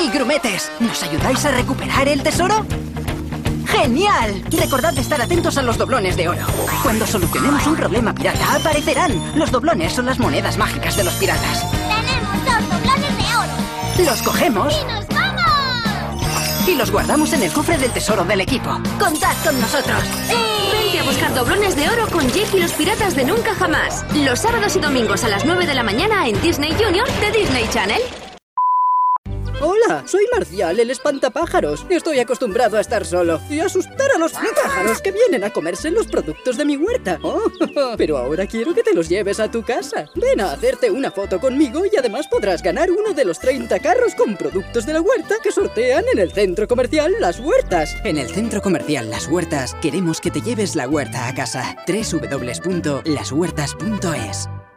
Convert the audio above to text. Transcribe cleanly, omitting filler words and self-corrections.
y grumetes. ¿Nos ayudáis a recuperar el tesoro? ¡Genial! Recordad de estar atentos a los doblones de oro. Cuando solucionemos un problema pirata, aparecerán. Los doblones son las monedas mágicas de los piratas. ¡Tenemos 2 doblones de oro! Los cogemos ¡Y nos vamos! y los guardamos en el cofre del tesoro del equipo. ¡Contad con nosotros! Vente a buscar doblones de oro con Jake y los piratas de Nunca Jamás. Los sábados y domingos a las 9 de la mañana en Disney Junior de Disney Channel. Hola, soy Marcial, el espantapájaros. Estoy acostumbrado a estar solo y asustar a los pájaros que vienen a comerse los productos de mi huerta. Oh, pero ahora quiero que te los lleves a tu casa. Ven a hacerte una foto conmigo y además podrás ganar uno de los 30 carros con productos de la huerta que sortean en el centro comercial Las Huertas. En el centro comercial Las Huertas queremos que te lleves la huerta a casa. www.lashuertas.es